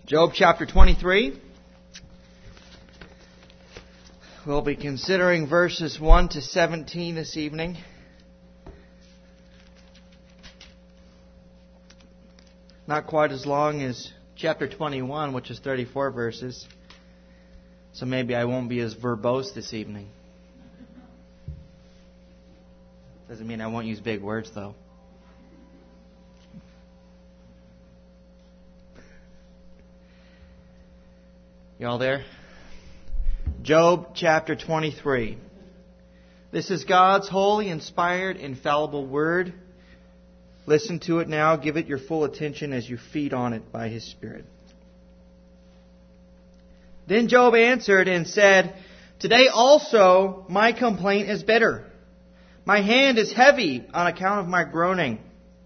Job chapter 23. We'll be considering verses 1 to 17 this evening. Not quite as long as chapter 21, which is 34 verses. So maybe I won't be as verbose this evening. Doesn't mean I won't use big words, though. You all there? Job chapter 23. This is God's holy, inspired, infallible word. Listen to it now. Give it your full attention as you feed on it by His Spirit. Then Job answered and said, "Today also my complaint is bitter. My hand is heavy on account of my groaning.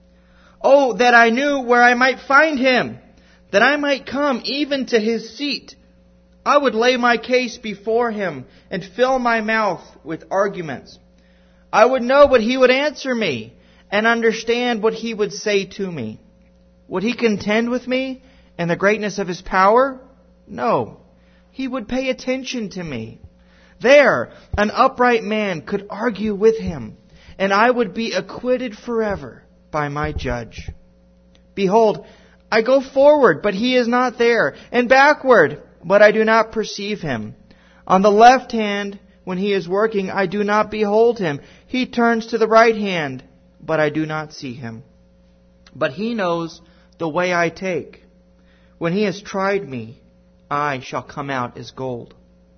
Oh, that I knew where I might find him, that I might come even to his seat. I would lay my case before him and fill my mouth with arguments. I would know what he would answer me and understand what he would say to me. Would he contend with me and the greatness of his power? No, he would pay attention to me. There, an upright man could argue with him, and I would be acquitted forever by my judge. Behold, I go forward, but he is not there, and backward, but I do not perceive him. On the left hand, when he is working, I do not behold him. He turns to the right hand, but I do not see him. But he knows the way I take. When he has tried me, I shall come out as gold.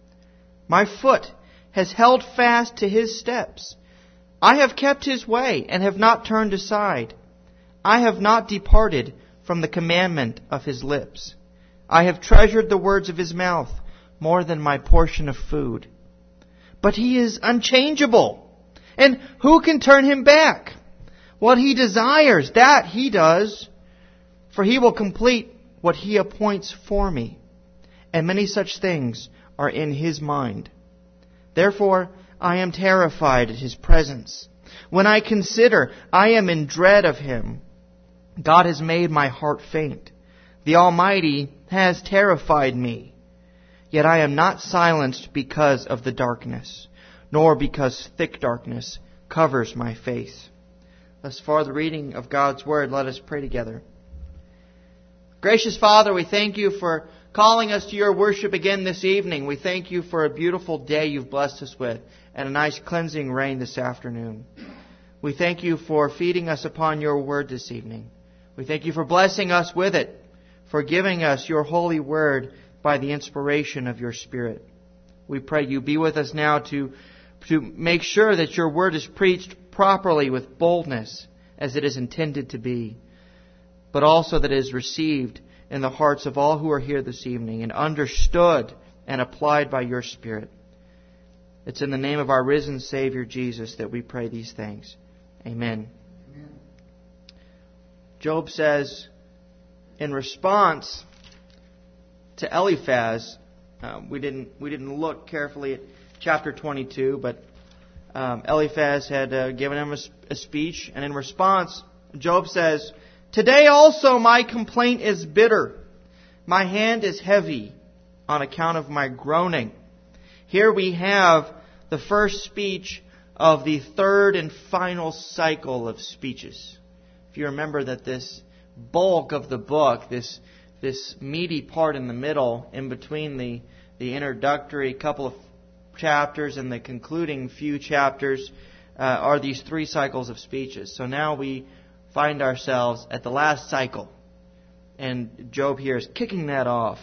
My foot has held fast to his steps. I have kept his way and have not turned aside. I have not departed from the commandment of his lips. I have treasured the words of his mouth more than my portion of food. But he is unchangeable, and who can turn him back? What he desires, that he does, for he will complete what he appoints for me. And many such things are in his mind. Therefore, I am terrified at his presence. When I consider, I am in dread of him. God has made my heart faint. The Almighty has terrified me. Yet I am not silenced because of the darkness, nor because thick darkness covers my face. Thus far the reading of God's Word. Let us pray together. Gracious Father, we thank you for calling us to your worship again this evening. We thank you for a beautiful day you've blessed us with and a nice cleansing rain this afternoon. We thank you for feeding us upon your word this evening. We thank you for blessing us with it, for giving us your holy word by the inspiration of your Spirit. We pray you be with us now to make sure that your word is preached properly with boldness as it is intended to be, but also that it is received in the hearts of all who are here this evening and understood and applied by your Spirit. It's in the name of our risen Savior Jesus that we pray these things. Amen. Amen. Job says, in response to Eliphaz, we didn't look carefully at chapter 22, but Eliphaz had given him a speech, and in response, Job says, "Today also my complaint is bitter. My hand is heavy on account of my groaning." Here we have the first speech of the third and final cycle of speeches. If you remember that this bulk of the book, this meaty part in the middle, in between the introductory couple of chapters and the concluding few chapters, are these three cycles of speeches. So now we find ourselves at the last cycle. And Job here is kicking that off.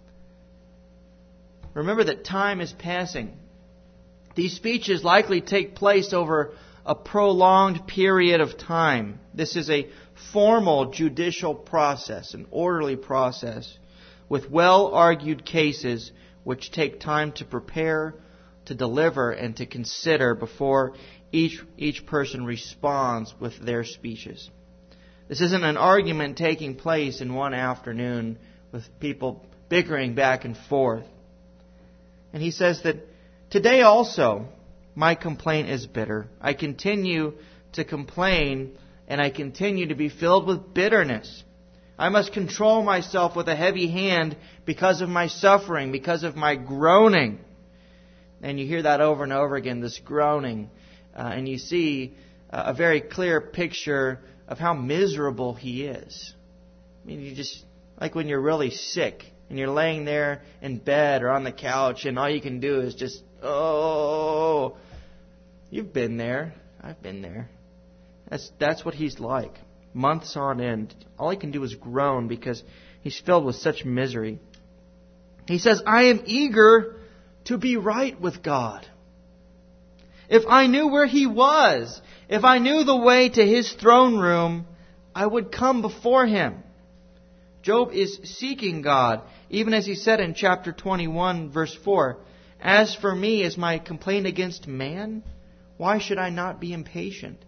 Remember that time is passing. These speeches likely take place over a prolonged period of time. This is a formal judicial process, an orderly process, with well-argued cases which take time to prepare, to deliver, and to consider before each person responds with their speeches. This isn't an argument taking place in one afternoon with people bickering back and forth. And he says that today also my complaint is bitter. I continue to complain and I continue to be filled with bitterness. I must control myself with a heavy hand because of my suffering, because of my groaning. And you hear that over and over again, this groaning. And you see a very clear picture of how miserable he is. I mean, you just, like when you're really sick and you're laying there in bed or on the couch and all you can do is just, oh, you've been there. I've been there. That's what he's like. Months on end. All he can do is groan because he's filled with such misery. He says, I am eager to be right with God. If I knew where He was, if I knew the way to His throne room, I would come before Him. Job is seeking God, even as he said in chapter 21, verse 4, As for me, is my complaint against man? Why should I not be impatient?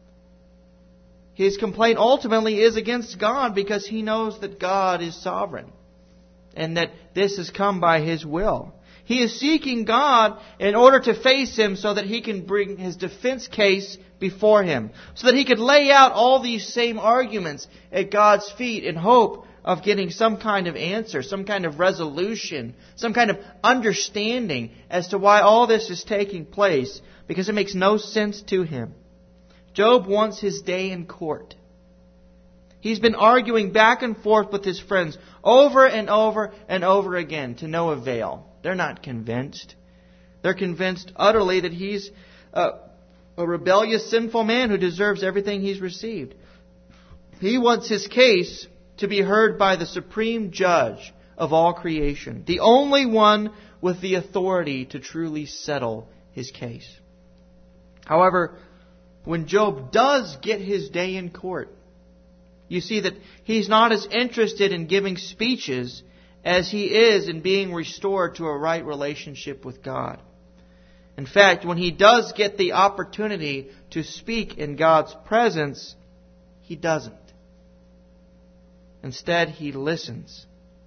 His complaint ultimately is against God because he knows that God is sovereign and that this has come by His will. He is seeking God in order to face Him so that he can bring his defense case before Him, so that he could lay out all these same arguments at God's feet in hope of getting some kind of answer, some kind of resolution, some kind of understanding as to why all this is taking place, because it makes no sense to him. Job wants his day in court. He's been arguing back and forth with his friends over and over and over again to no avail. They're not convinced. They're convinced utterly that he's a rebellious, sinful man who deserves everything he's received. He wants his case to be heard by the supreme judge of all creation, the only one with the authority to truly settle his case. However, when Job does get his day in court, you see that he's not as interested in giving speeches as he is in being restored to a right relationship with God. In fact, when he does get the opportunity to speak in God's presence, he doesn't. Instead, he listens.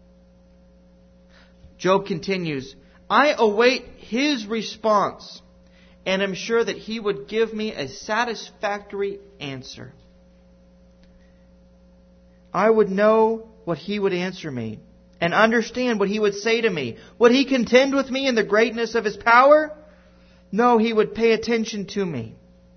Job continues, I await his response and am sure that he would give me a satisfactory answer. I would know what he would answer me and understand what he would say to me. Would he contend with me in the greatness of his power? No, he would pay attention to me.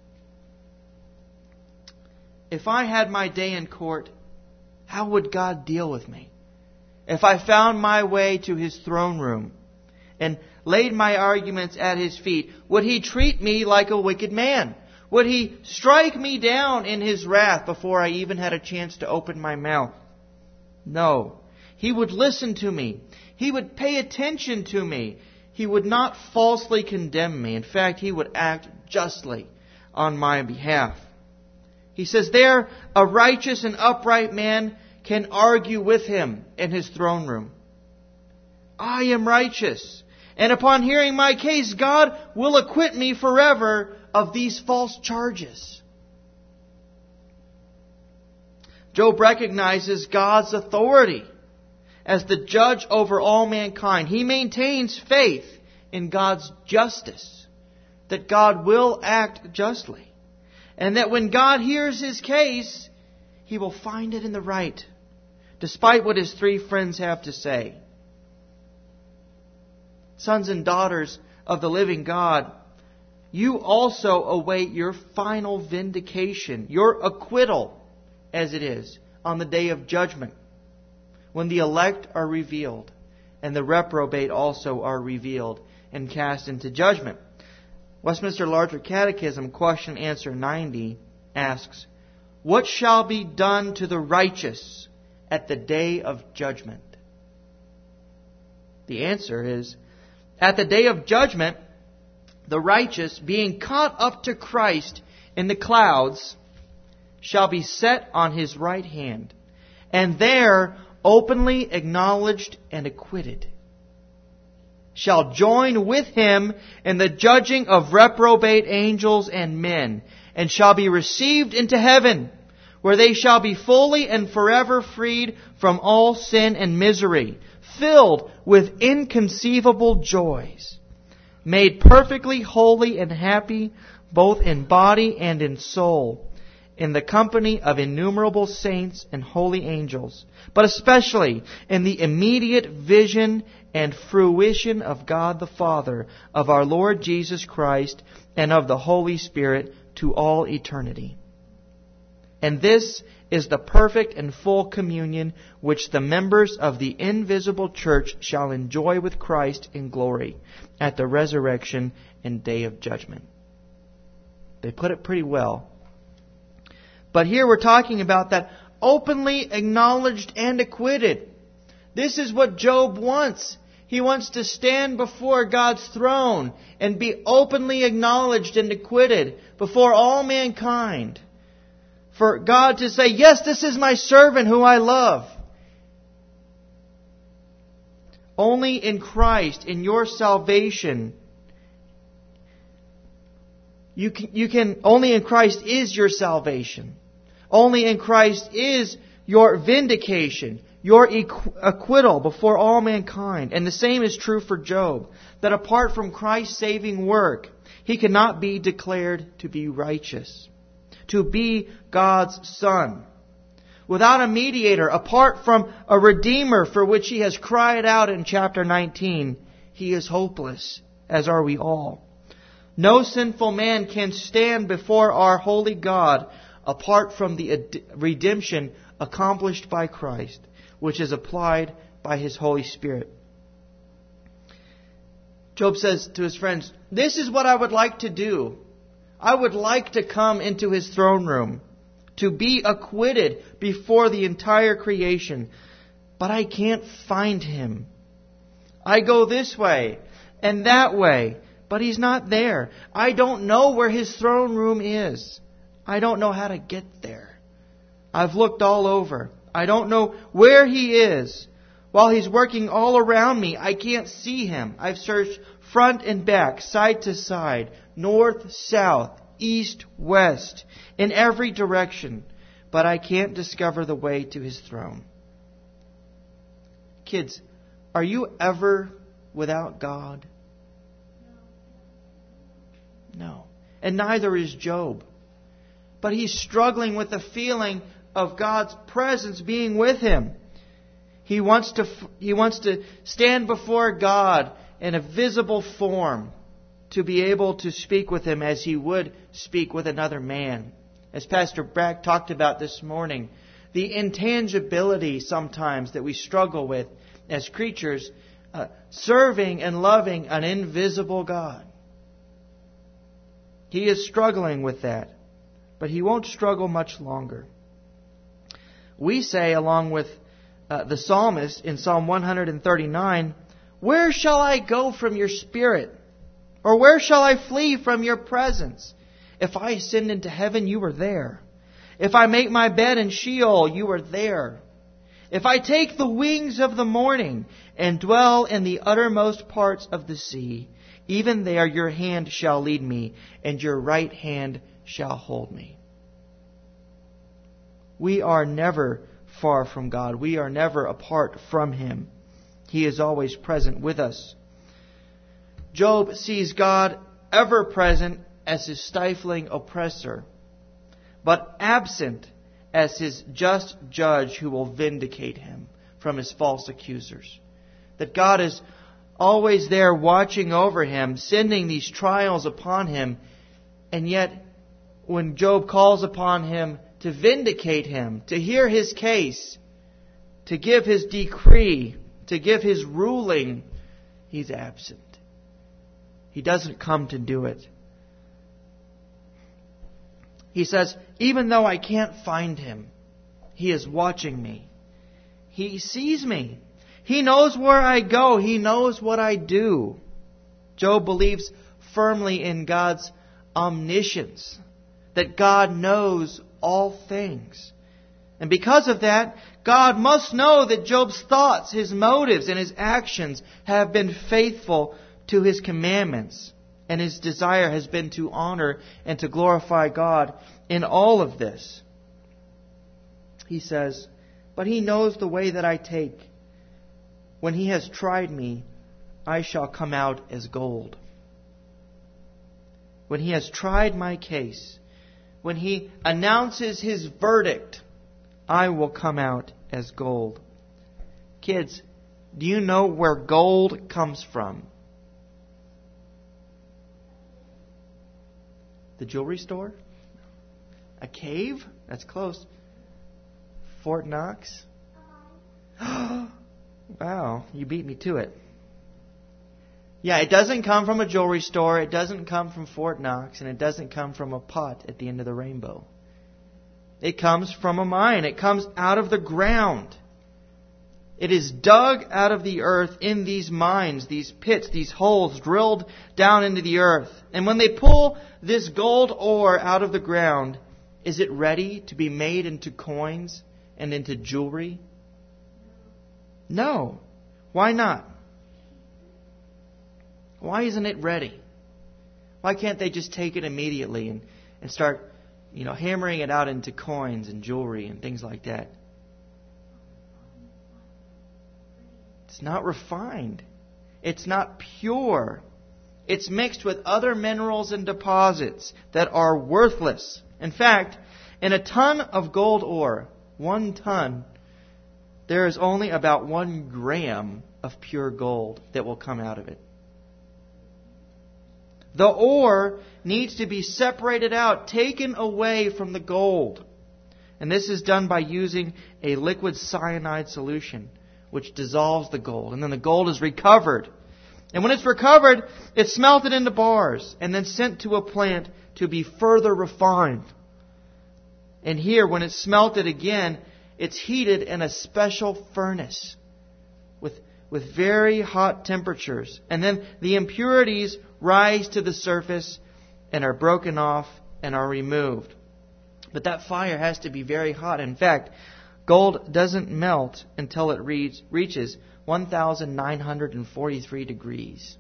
If I had my day in court, how would God deal with me? If I found my way to His throne room and laid my arguments at His feet, would He treat me like a wicked man? Would He strike me down in His wrath before I even had a chance to open my mouth? No. He would listen to me. He would pay attention to me. He would not falsely condemn me. In fact, He would act justly on my behalf. He says there, a righteous and upright man can argue with Him in His throne room. I am righteous, and upon hearing my case, God will acquit me forever of these false charges. Job recognizes God's authority as the judge over all mankind. He maintains faith in God's justice, that God will act justly, and that when God hears his case, He will find it in the right, despite what his three friends have to say. Sons and daughters of the living God, you also await your final vindication, your acquittal, as it is, on the day of judgment, when the elect are revealed and the reprobate also are revealed and cast into judgment. Westminster Larger Catechism, question answer 90, asks, what shall be done to the righteous at the day of judgment? The answer is, at the day of judgment, the righteous, being caught up to Christ in the clouds, shall be set on His right hand, and there openly acknowledged and acquitted, shall join with Him in the judging of reprobate angels and men, and shall be received into heaven, where they shall be fully and forever freed from all sin and misery, filled with inconceivable joys, made perfectly holy and happy, both in body and in soul, in the company of innumerable saints and holy angels, but especially in the immediate vision and fruition of God the Father, of our Lord Jesus Christ, and of the Holy Spirit to all eternity. And this is the perfect and full communion which the members of the invisible church shall enjoy with Christ in glory at the resurrection and day of judgment. They put it pretty well. But here we're talking about that openly acknowledged and acquitted. This is what Job wants. He wants to stand before God's throne and be openly acknowledged and acquitted before all mankind. For God to say, yes, this is my servant who I love. Only in Christ, in your salvation, only in Christ is your salvation. Only in Christ is your vindication, your acquittal before all mankind. And the same is true for Job, that apart from Christ's saving work, he cannot be declared to be righteous, to be God's son. Without a mediator, apart from a Redeemer for which he has cried out in chapter 19, he is hopeless, as are we all. No sinful man can stand before our holy God apart from the redemption accomplished by Christ, which is applied by His Holy Spirit. Job says to his friends, this is what I would like to do. I would like to come into His throne room, to be acquitted before the entire creation, but I can't find Him. I go this way and that way, but He's not there. I don't know where His throne room is. I don't know how to get there. I've looked all over. I don't know where He is. While He's working all around me, I can't see Him. I've searched front and back, side to side, north, south, east, west, in every direction, but I can't discover the way to His throne. Kids, are you ever without God? No. And neither is Job. But he's struggling with the feeling of God's presence being with him. He wants to stand before God in a visible form, to be able to speak with Him as he would speak with another man. As Pastor Brack talked about this morning, the intangibility sometimes that we struggle with as creatures, serving and loving an invisible God. He is struggling with that, but he won't struggle much longer. We say, along with the psalmist in Psalm 139, where shall I go from your spirit? Or where shall I flee from your presence? If I ascend into heaven, you are there. If I make my bed in Sheol, you are there. If I take the wings of the morning and dwell in the uttermost parts of the sea, even there your hand shall lead me, and your right hand shall hold me. We are never far from God. We are never apart from Him. He is always present with us. Job sees God ever present as his stifling oppressor, but absent as his just judge who will vindicate him from his false accusers. That God is always there watching over him, sending these trials upon him, and yet when Job calls upon Him to vindicate him, to hear his case, to give his decree, to give his ruling, He's absent. He doesn't come to do it. He says, even though I can't find Him, He is watching me. He sees me. He knows where I go. He knows what I do. Job believes firmly in God's omniscience, that God knows all things. And because of that, God must know that Job's thoughts, his motives, and his actions have been faithful to His commandments. And his desire has been to honor and to glorify God in all of this. He says, but He knows the way that I take. When He has tried me, I shall come out as gold. When He has tried my case, when He announces His verdict, I will come out as gold. Kids, do you know where gold comes from? The jewelry store? A cave? That's close. Fort Knox? Wow, you beat me to it. Yeah, it doesn't come from a jewelry store, it doesn't come from Fort Knox, and it doesn't come from a pot at the end of the rainbow. It comes from a mine. It comes out of the ground. It is dug out of the earth in these mines, these pits, these holes drilled down into the earth. And when they pull this gold ore out of the ground, is it ready to be made into coins and into jewelry? No. Why not? Why isn't it ready? Why can't they just take it immediately and start, hammering it out into coins and jewelry and things like that? It's not refined. It's not pure. It's mixed with other minerals and deposits that are worthless. In fact, in a ton of gold ore, 1 ton, there is only about 1 gram of pure gold that will come out of it. The ore needs to be separated out, taken away from the gold. And this is done by using a liquid cyanide solution, which dissolves the gold. And then the gold is recovered. And when it's recovered, it's smelted into bars and then sent to a plant to be further refined. And here, when it's smelted again, it's heated in a special furnace with very hot temperatures. And then the impurities rise to the surface and are broken off and are removed. But that fire has to be very hot. In fact, gold doesn't melt until it reaches 1,943 degrees.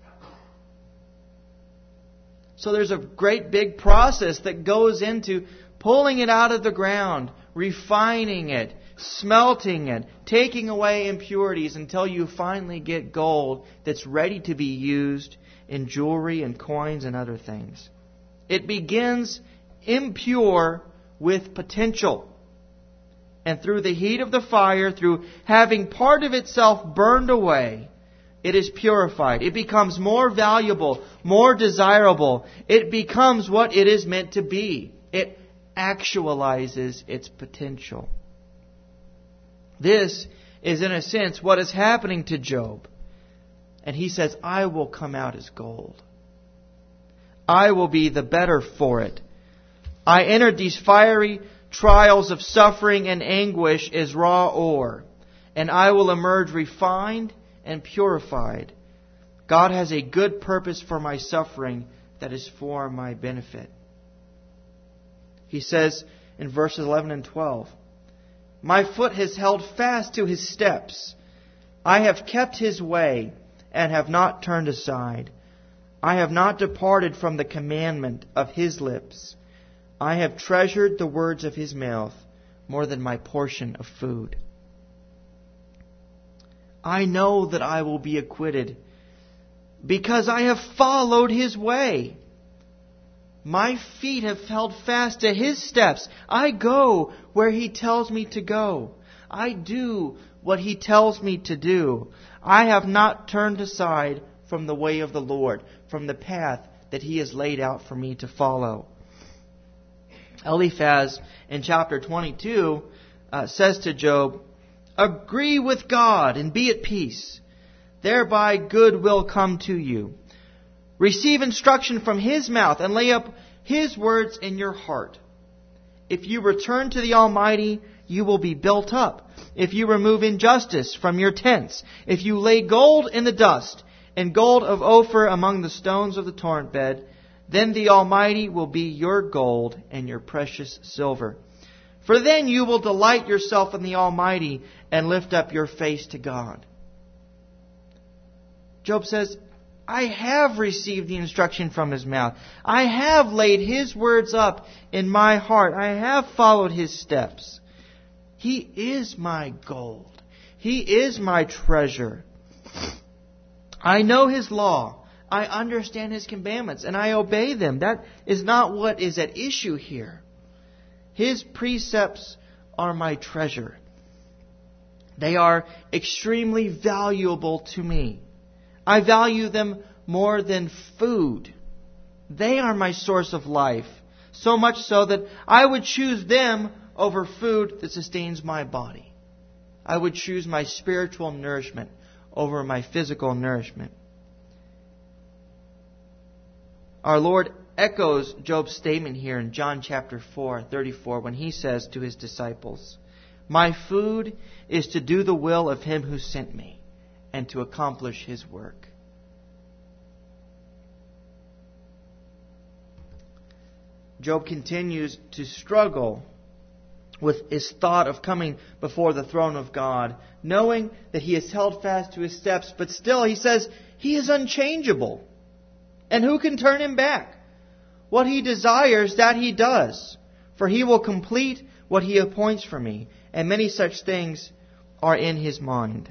So there's a great big process that goes into pulling it out of the ground, refining it, smelting it, taking away impurities until you finally get gold that's ready to be used in jewelry and coins and other things. It begins impure with potential. And through the heat of the fire, through having part of itself burned away, it is purified. It becomes more valuable, more desirable. It becomes what it is meant to be. It actualizes its potential. This is, in a sense, what is happening to Job. And he says, I will come out as gold. I will be the better for it. I entered these fiery trials of suffering and anguish as raw ore, and I will emerge refined and purified. God has a good purpose for my suffering that is for my benefit. He says in verses 11 and 12, my foot has held fast to His steps. I have kept His way and have not turned aside. I have not departed from the commandment of His lips. I have treasured the words of His mouth more than my portion of food. I know that I will be acquitted because I have followed His way. My feet have held fast to His steps. I go where He tells me to go. I do what He tells me to do. I have not turned aside from the way of the Lord, from the path that He has laid out for me to follow. Eliphaz in chapter 22 says to Job, agree with God and be at peace. Thereby good will come to you. Receive instruction from His mouth and lay up His words in your heart. If you return to the Almighty, you will be built up. If you remove injustice from your tents, if you lay gold in the dust and gold of Ophir among the stones of the torrent bed, then the Almighty will be your gold and your precious silver. For then you will delight yourself in the Almighty and lift up your face to God. Job says, I have received the instruction from His mouth. I have laid His words up in my heart. I have followed His steps. He is my gold. He is my treasure. I know His law. I understand His commandments and I obey them. That is not what is at issue here. His precepts are my treasure. They are extremely valuable to me. I value them more than food. They are my source of life, so much so that I would choose them over food that sustains my body. I would choose my spiritual nourishment over my physical nourishment. Our Lord echoes Job's statement here in John chapter 4:34 when He says to His disciples, "My food is to do the will of Him who sent me and to accomplish His work." Job continues to struggle with his thought of coming before the throne of God, knowing that he has held fast to his steps, but still he says he is unchangeable. And who can turn him back? What he desires, that he does. For he will complete what he appoints for me. And many such things are in his mind.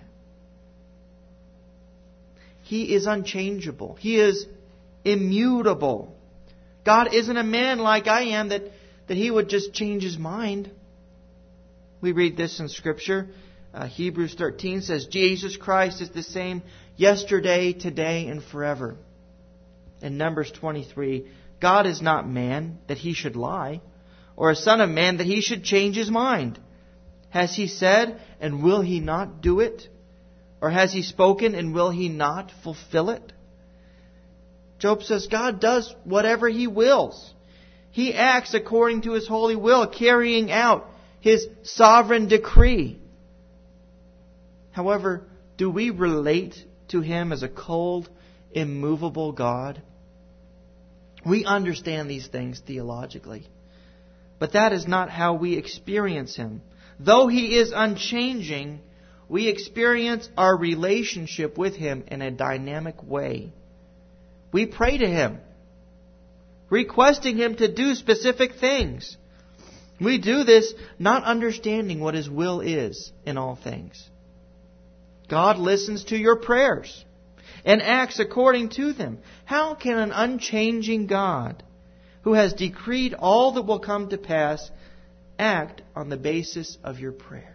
He is unchangeable. He is immutable. God isn't a man like I am that he would just change his mind. We read this in Scripture. Hebrews 13 says, Jesus Christ is the same yesterday, today, and forever. In Numbers 23, God is not man that He should lie, or a son of man that He should change His mind. Has He said, and will He not do it? Or has He spoken, and will He not fulfill it? Job says God does whatever He wills. He acts according to His holy will, carrying out His sovereign decree. However, do we relate to Him as a cold, immovable God? We understand these things theologically, but that is not how we experience Him. Though He is unchanging, we experience our relationship with Him in a dynamic way. We pray to Him, requesting Him to do specific things. We do this not understanding what His will is in all things. God listens to your prayers and acts according to them. How can an unchanging God, who has decreed all that will come to pass, act on the basis of your prayer?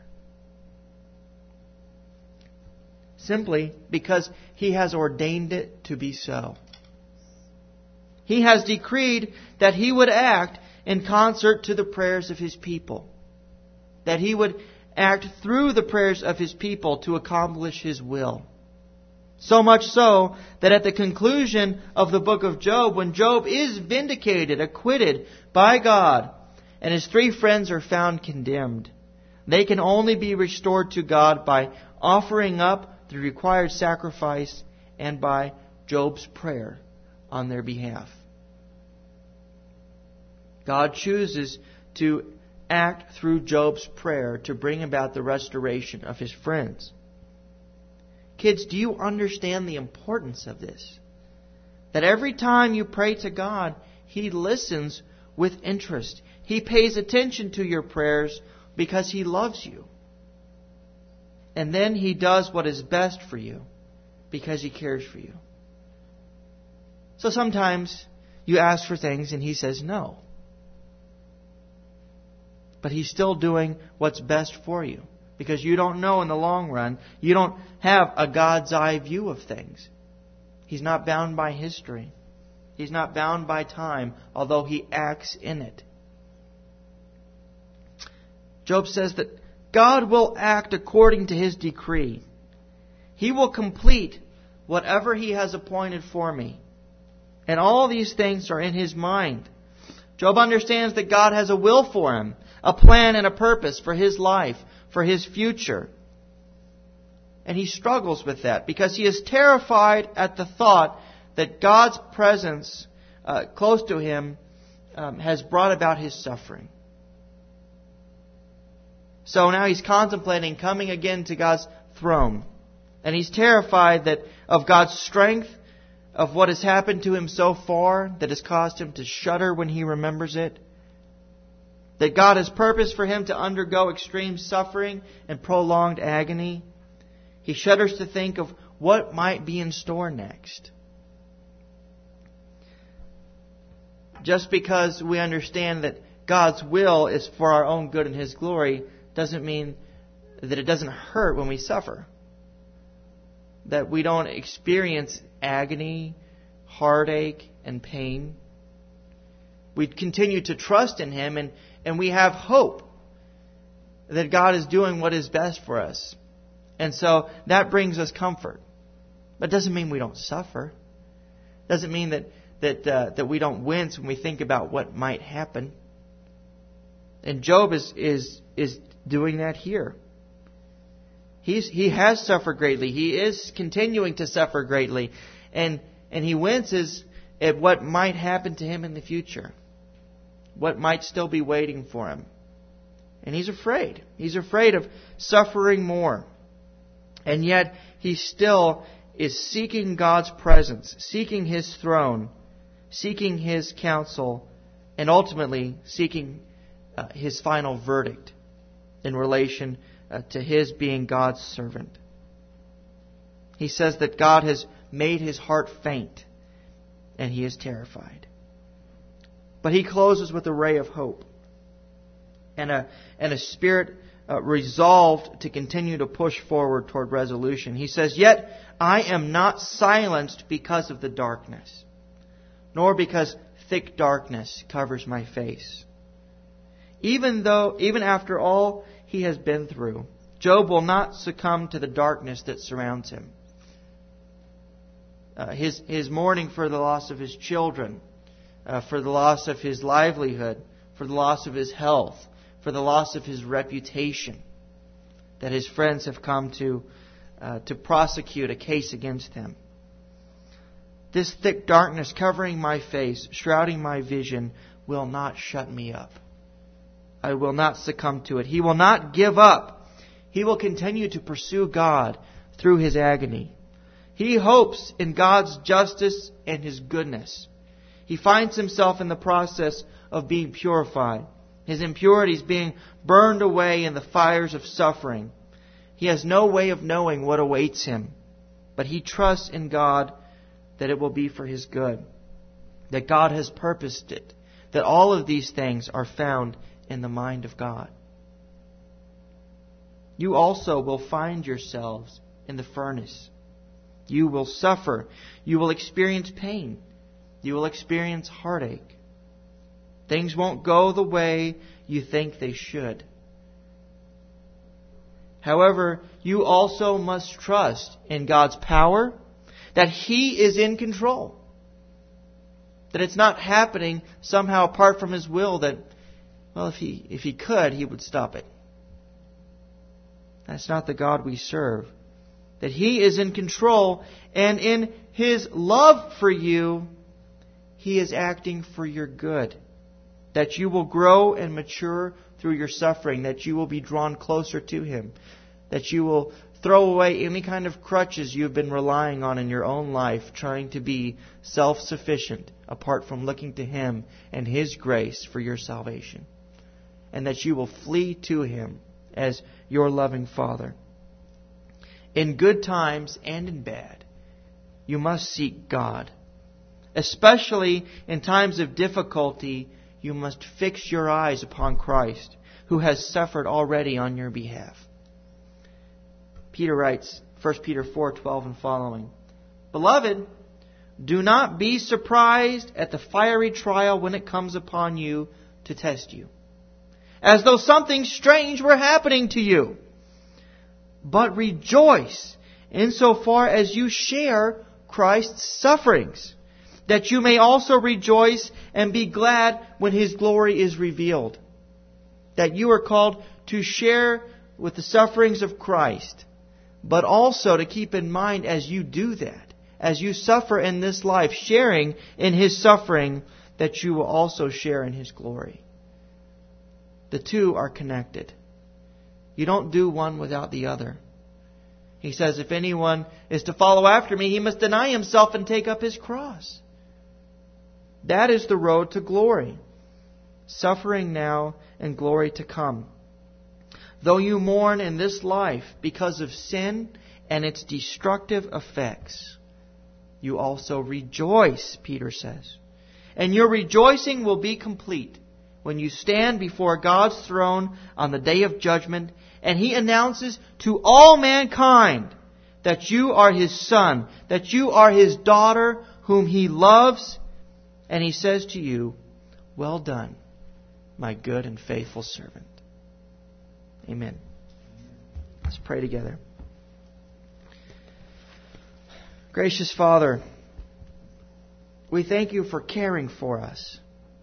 Simply because He has ordained it to be so. He has decreed that He would act in concert to the prayers of His people. That He would act through the prayers of His people to accomplish His will. So much so that at the conclusion of the book of Job, when Job is vindicated, acquitted by God, and his three friends are found condemned, they can only be restored to God by offering up the required sacrifice and by Job's prayer on their behalf. God chooses to act through Job's prayer to bring about the restoration of his friends. Kids, do you understand the importance of this? That every time you pray to God, He listens with interest. He pays attention to your prayers because He loves you. And then He does what is best for you because He cares for you. So sometimes you ask for things and He says no. But He's still doing what's best for you. Because you don't know in the long run. You don't have a God's eye view of things. He's not bound by history. He's not bound by time, although He acts in it. Job says that God will act according to His decree. He will complete whatever He has appointed for me. And all these things are in his mind. Job understands that God has a will for him, a plan and a purpose for his life, for his future. And he struggles with that because he is terrified at the thought that God's presence close to him has brought about his suffering. So now he's contemplating coming again to God's throne. And he's terrified that of God's strength, of what has happened to him so far that has caused him to shudder when he remembers it. That God has purposed for him to undergo extreme suffering and prolonged agony. He shudders to think of what might be in store next. Just because we understand that God's will is for our own good and His glory doesn't mean that it doesn't hurt when we suffer. That we don't experience agony, heartache, and pain. We continue to trust in Him, and we have hope that God is doing what is best for us. And so that brings us comfort. But it doesn't mean we don't suffer. It doesn't mean that we don't wince when we think about what might happen. And Job is doing that here. He has suffered greatly. He is continuing to suffer greatly. And he winces at what might happen to him in the future. What might still be waiting for him. And he's afraid. He's afraid of suffering more. And yet he still is seeking God's presence, seeking His throne, seeking His counsel, and ultimately seeking His final verdict in relation to his being God's servant. He says that God has made his heart faint, and he is terrified. But he closes with a ray of hope and a spirit resolved to continue to push forward toward resolution. He says, "Yet I am not silenced because of the darkness, nor because thick darkness covers my face." Even after all he has been through, Job will not succumb to the darkness that surrounds him. His mourning for the loss of his children, for the loss of his livelihood, for the loss of his health, for the loss of his reputation, that his friends have come to prosecute a case against him. This thick darkness covering my face, shrouding my vision, will not shut me up. I will not succumb to it. He will not give up. He will continue to pursue God through his agony. He hopes in God's justice and His goodness. He finds himself in the process of being purified. His impurities being burned away in the fires of suffering. He has no way of knowing what awaits him, but he trusts in God that it will be for his good, that God has purposed it, that all of these things are found in the mind of God. You also will find yourselves in the furnace. You will suffer. You will experience pain. You will experience heartache. Things won't go the way you think they should. However, you also must trust in God's power, that He is in control. That it's not happening somehow apart from His will, that, well, if He could, He would stop it. That's not the God we serve. That He is in control, and in His love for you, He is acting for your good. That you will grow and mature through your suffering. That you will be drawn closer to Him. That you will throw away any kind of crutches you've been relying on in your own life, trying to be self-sufficient apart from looking to Him and His grace for your salvation. And that you will flee to Him as your loving Father. In good times and in bad, you must seek God. Especially in times of difficulty, you must fix your eyes upon Christ, who has suffered already on your behalf. Peter writes, 1 Peter 4:12 and following, "Beloved, do not be surprised at the fiery trial when it comes upon you to test you, as though something strange were happening to you. But rejoice insofar as you share Christ's sufferings, that you may also rejoice and be glad when His glory is revealed. That you are called to share with the sufferings of Christ, but also to keep in mind as you do that, as you suffer in this life, sharing in His suffering, that you will also share in His glory." The two are connected. You don't do one without the other. He says, if anyone is to follow after me, he must deny himself and take up his cross. That is the road to glory. Suffering now and glory to come. Though you mourn in this life because of sin and its destructive effects, you also rejoice, Peter says. And your rejoicing will be complete when you stand before God's throne on the day of judgment, and He announces to all mankind that you are His son, that you are His daughter whom He loves, and He says to you, "Well done, my good and faithful servant." Amen. Let's pray together. Gracious Father, we thank You for caring for us.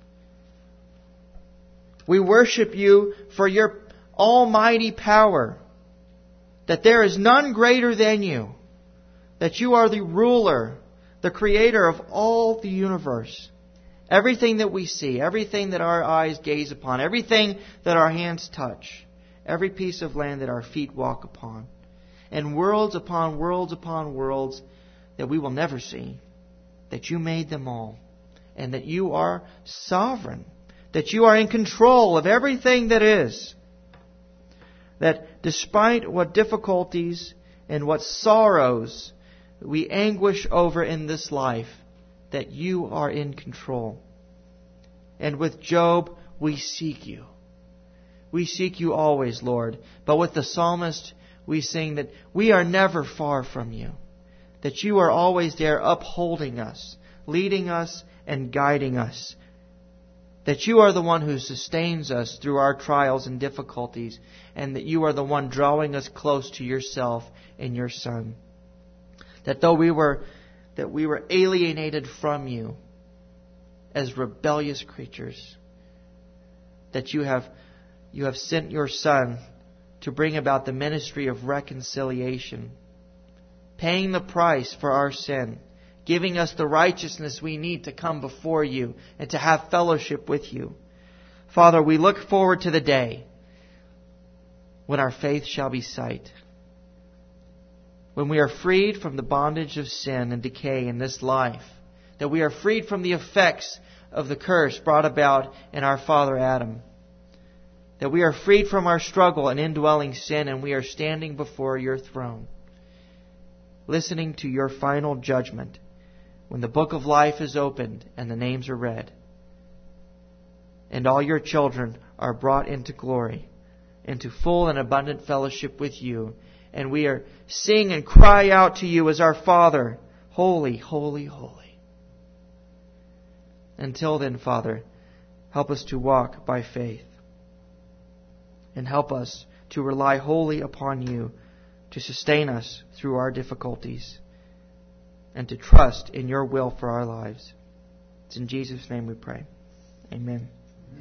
We worship You for Your almighty power, that there is none greater than You, that You are the ruler, the creator of all the universe. Everything that we see, everything that our eyes gaze upon, everything that our hands touch, every piece of land that our feet walk upon, and worlds upon worlds upon worlds that we will never see, that You made them all, and that You are sovereign, that You are in control of everything that is. That despite what difficulties and what sorrows we anguish over in this life, that You are in control. And with Job, we seek You. We seek You always, Lord. But with the psalmist, we sing that we are never far from You, that You are always there upholding us, leading us and guiding us, that You are the one who sustains us through our trials and difficulties, and that You are the one drawing us close to Yourself and Your Son. That though we were alienated from You as rebellious creatures, that You have sent Your Son to bring about the ministry of reconciliation, paying the price for our sin, giving us the righteousness we need to come before You and to have fellowship with You. Father, we look forward to the day when our faith shall be sight, when we are freed from the bondage of sin and decay in this life, that we are freed from the effects of the curse brought about in our father Adam, that we are freed from our struggle and indwelling sin, and we are standing before Your throne, listening to Your final judgment when the book of life is opened and the names are read, and all Your children are brought into glory, into full and abundant fellowship with You. And we are sing and cry out to You as our Father, "Holy, holy, holy." Until then, Father, help us to walk by faith, and help us to rely wholly upon You to sustain us through our difficulties, and to trust in Your will for our lives. It's in Jesus' name we pray. Amen.